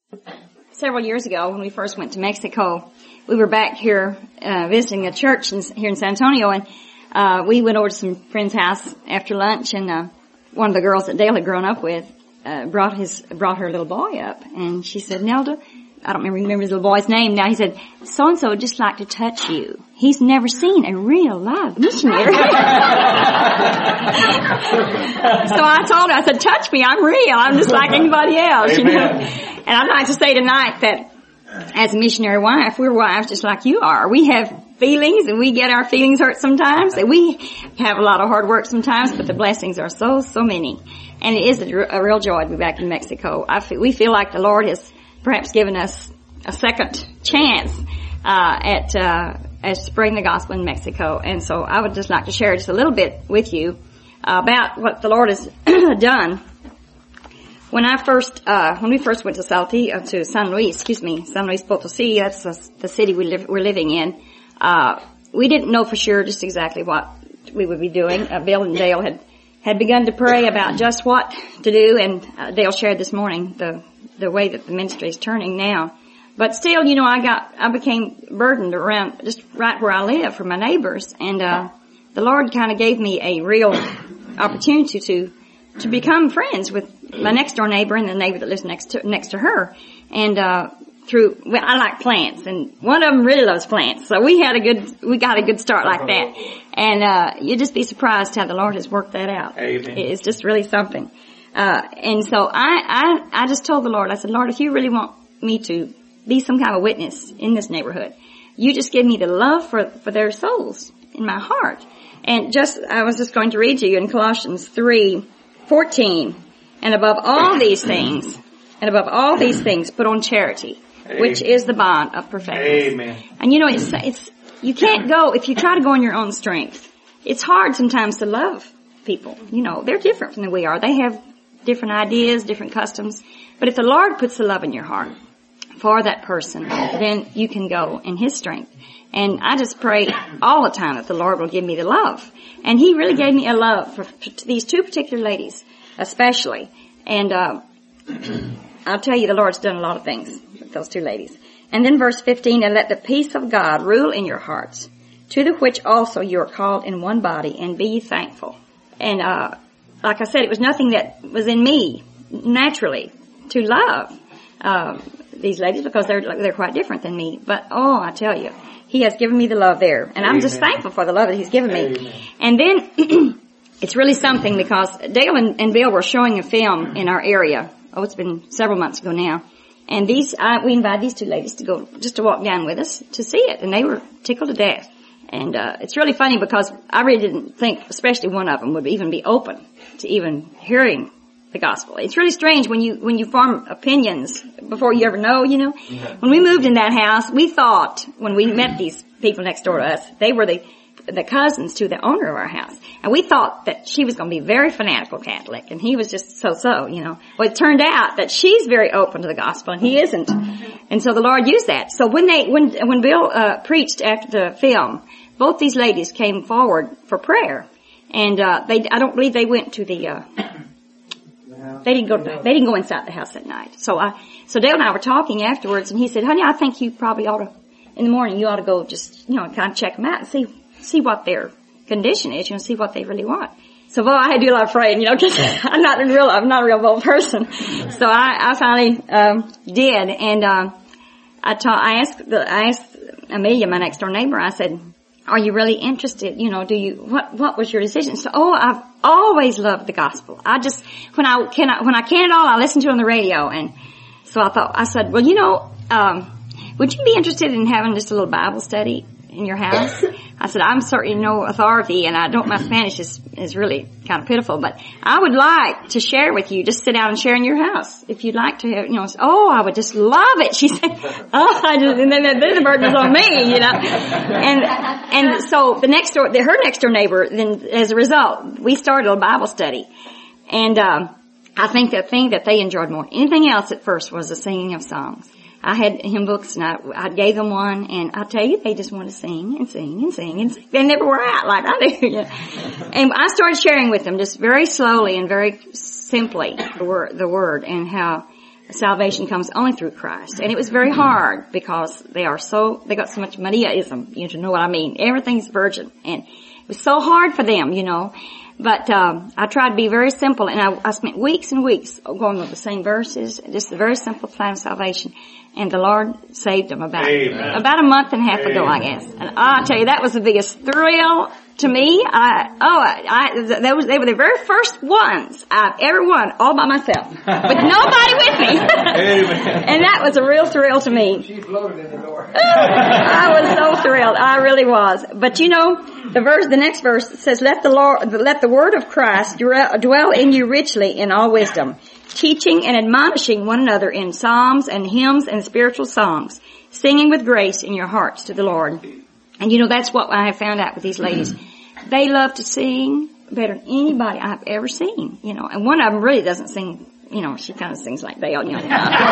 Several years ago, when we first went to Mexico, we were back here visiting a church here in San Antonio, and we went over to some friend's house after lunch, and one of the girls that Dale had grown up with brought her little boy up, and she said, "Nelda," I don't remember his little boy's name now. He said, "So-and-so would just like to touch you. He's never seen a real live missionary." So I told her, I said, "Touch me, I'm real. I'm just like anybody else." Amen. You know. And I'd like to say tonight that as a missionary wife, we're wives just like you are. We have feelings, and we get our feelings hurt sometimes, and we have a lot of hard work sometimes, but the blessings are so many. And it is a real joy to be back in Mexico. We feel like the Lord has perhaps given us a second chance at spreading the gospel in Mexico. And so I would just like to share just a little bit with you about what the Lord has done. When we first went to San Luis Potosí, that's the city we're living in, we didn't know for sure just exactly what we would be doing. Bill and Dale had begun to pray about just what to do, and Dale shared this morning the way that the ministry is turning now. But still, you know, I became burdened around just right where I live for my neighbors, and the Lord kind of gave me a real opportunity to become friends with my next door neighbor and the neighbor that lives next to her. And I like plants, and one of them really loves plants. So we got a good start like that. And you'd just be surprised how the Lord has worked that out. Amen. It's just really something. And so I just told the Lord, I said, "Lord, if you really want me to be some kind of witness in this neighborhood, you just give me the love for their souls in my heart." And I was just going to read to you in Colossians 3:14, "And above all these things, put on charity, Amen. which is the bond of perfection." Amen. And you know, it's you can't go if you try to go in your own strength. It's hard sometimes to love people. You know, they're different from we are. They have different ideas, different customs. But if the Lord puts the love in your heart for that person, then you can go in His strength. And I just pray all the time that the Lord will give me the love. And He really gave me a love for these two particular ladies, especially. And I'll tell you, the Lord's done a lot of things with those two ladies. And then verse 15, "And let the peace of God rule in your hearts, to the which also you are called in one body, and be ye thankful." And like I said, it was nothing that was in me naturally to love these ladies, because they're quite different than me. But I tell you, He has given me the love there, and I'm just thankful for the love that He's given me. Amen. And then it's really something, because Dale and Bill were showing a film in our area. It's been several months ago now. And we invited these two ladies to go, just to walk down with us to see it, and they were tickled to death. And it's really funny, because I really didn't think, especially one of them, would even be open to even hearing the gospel. It's really strange when you form opinions before you ever know, you know. Yeah. When we moved in that house, we thought, when we met these people next door to us, they were the cousins to the owner of our house. And we thought that she was going to be very fanatical Catholic, and he was just so, you know. Well, it turned out that she's very open to the gospel, and he isn't. And so the Lord used that. So when Bill preached after the film, both these ladies came forward for prayer. And I don't believe they went to the they didn't go inside the house that night. So Dale and I were talking afterwards, and he said, "Honey, I think you probably ought to, in the morning, you ought to go just, you know, kind of check them out and see what their condition is, you know, see what they really want." So, I had to do a lot of praying, you know, because I'm not a real bold person. So I finally did, and I asked Amelia, my next door neighbor, I said, "Are you really interested? You know, what was your decision?" So, I've always loved the gospel. I just, when I can at all, I listen to it on the radio. And so I said, "Well, you know, would you be interested in having just a little Bible study in your house?" I said, "I'm certainly no authority, and my Spanish is really kind of pitiful, but I would like to share with you, just sit down and share in your house, if you'd like to have, you know." I would just love it. She said, and then the burden was on me, you know. And so her next door neighbor, then as a result, we started a Bible study. And, I think the thing that they enjoyed more than anything else at first was the singing of songs. I had hymn books, and I gave them one, and I tell you, they just want to sing and sing and sing and sing. They never were out like I do. You know? And I started sharing with them just very slowly and very simply the word, and how salvation comes only through Christ. And it was very hard because they got so much Mariaism, to know what I mean. Everything's virgin. And it was so hard for them, But, I tried to be very simple, and I spent weeks and weeks going with the same verses, just a very simple plan of salvation. And the Lord saved them about a month and a half ago, I guess. And I'll tell you, that was the biggest thrill to me. They were the very first ones I've ever won all by myself, with nobody with me. And that was a real thrill to me. She floated in the door. I was so thrilled. I really was. But the next verse says, let the word of Christ dwell in you richly in all wisdom, teaching and admonishing one another in psalms and hymns and spiritual songs, singing with grace in your hearts to the Lord. And that's what I have found out with these ladies. They love to sing better than anybody I've ever seen, and one of them really doesn't sing. She kind of sings like Dale, in the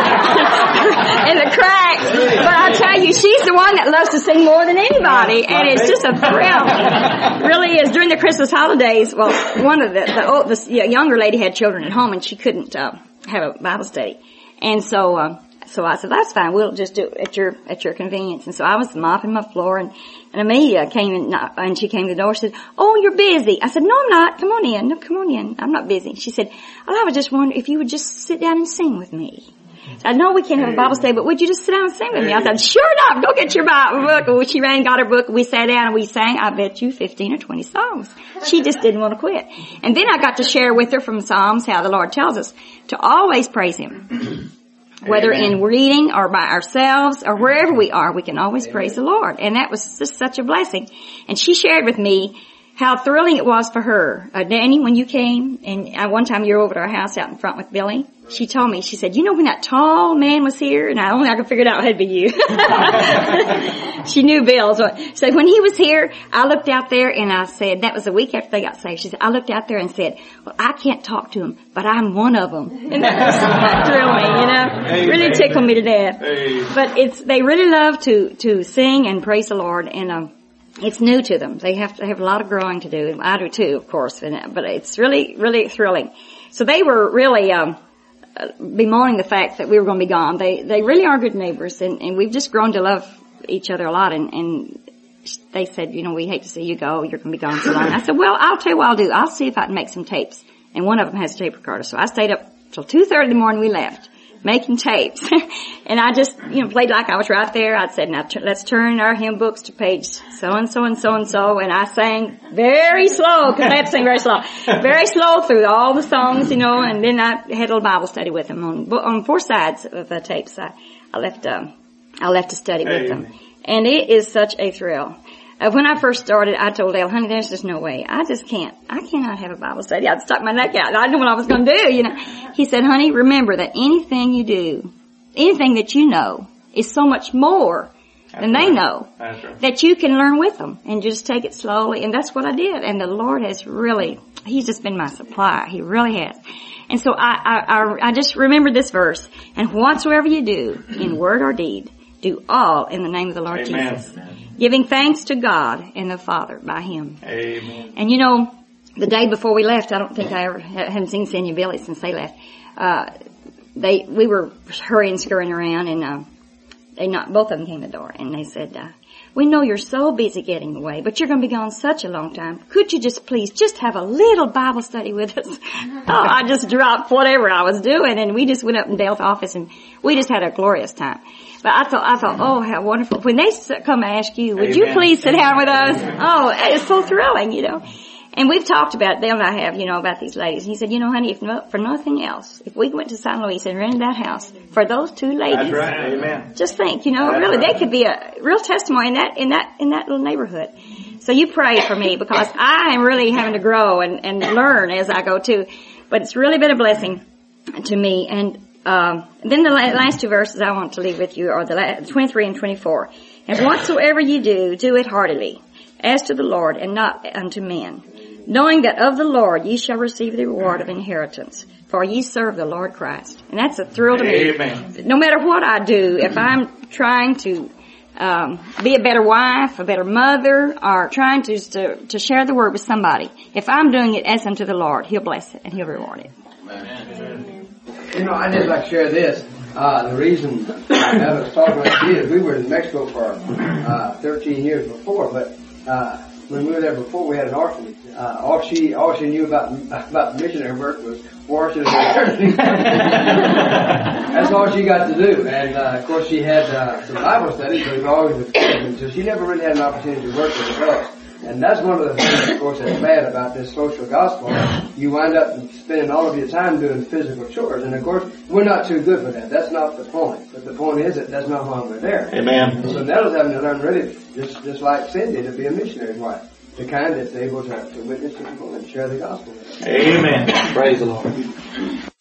cracks. But I tell you, she's the one that loves to sing more than anybody, and it's just a thrill. It really is. During the Christmas holidays, well, one of the younger lady had children at home, and she couldn't have a Bible study, and so I said, that's fine. We'll just do it at your convenience. And so I was mopping my floor, and Amelia came in, and she came to the door. She said, oh, you're busy. I said, no, I'm not. Come on in. No, come on in. I'm not busy. She said, I was just wondering if you would just sit down and sing with me. I know we can't have a Bible study, but would you just sit down and sing with me? I said, sure enough, go get your Bible book. Well, she ran and got her book, and we sat down and we sang, I bet you, 15 or 20 songs. She just didn't want to quit. And then I got to share with her from Psalms how the Lord tells us to always praise Him. Whether in reading or by ourselves or wherever we are, we can always praise the Lord. And that was just such a blessing. And she shared with me how thrilling it was for her. Danny, when you came, and one time you were over at our house out in front with Billy, she told me, she said, when that tall man was here, and I could figure it out, it'd be you. She knew Bill. So when he was here, I looked out there and I said, that was a week after they got saved. She said, I looked out there and said, well, I can't talk to him, but I'm one of them. And that thrilled me, really tickled me to death. But they really love to sing and praise the Lord, and it's new to them. They have a lot of growing to do. I do too, of course, but it's really, really thrilling. So they were really, bemoaning the fact that we were going to be gone. They really are good neighbors, and we've just grown to love each other a lot, and they said, we hate to see you go, you're going to be gone so long. I said, well, I'll tell you what I'll do. I'll see if I can make some tapes. And one of them has a tape recorder. So I stayed up till 2:30 in the morning, we left, making tapes. And I just, played like I was right there. I said, now let's turn our hymn books to page so-and-so and so-and-so. And I sang very slow, because I have to sing very slow. Very slow through all the songs, and then I had a little Bible study with them on 4 sides of the tapes. I left to study with them. And it is such a thrill. When I first started, I told Dale, honey, there's just no way. I cannot have a Bible study. I'd stuck my neck out. I knew what I was going to do, He said, honey, remember that anything you do, anything that you know, is so much more than they know, that you can learn with them and just take it slowly. And that's what I did. And the Lord has really, He's just been my supply. He really has. And so I just remembered this verse. And whatsoever you do, in word or deed, do all in the name of the Lord Jesus, giving thanks to God and the Father by Him. Amen. And the day before we left, I don't think I hadn't seen Cindy and Billy since they left. We were hurrying, scurrying around, and both of them came to the door, and they said, we know you're so busy getting away, but you're going to be gone such a long time. Could you please have a little Bible study with us? I just dropped whatever I was doing, and we just went up in Dale's office, and we just had a glorious time. But I thought, oh, how wonderful. When they come ask you, would you please sit down with us? Oh, it's so thrilling, And we've talked about, Dale and I have, about these ladies. And he said, honey, for nothing else, if we went to San Luis and rented that house for those 2 ladies, that's right. Amen. Just think, really, they could be a real testimony in that little neighborhood. So you pray for me, because I am really having to grow and learn as I go too. But it's really been a blessing to me. And then the last 2 verses I want to leave with you are the 23 and 24. And whatsoever you do it heartily, as to the Lord and not unto men, knowing that of the Lord ye shall receive the reward of inheritance, for ye serve the Lord Christ. And that's a thrill to me. Amen. No matter what I do, if I'm trying to be a better wife, a better mother, or trying to share the word with somebody, if I'm doing it as unto the Lord, He'll bless it and He'll reward it. Amen. I just like to share this. The reason I was talking like this is we were in Mexico for 13 years before, but when we were there before, we had an orphanage. All she knew about the missionary work was washing and ironing. That's all she got to do. And of course, she had some Bible studies, so it was always with kids, so she never really had an opportunity to work with adults. And that's one of the things, of course, that's bad about this social gospel. You wind up spending all of your time doing physical chores. And, of course, we're not too good for that. That's not the point. But the point is that that's not why we're there. Amen. So Nettle's having to learn really, just like Cindy, to be a missionary's wife. The kind that's able to witness to people and share the gospel. Amen. Praise the Lord.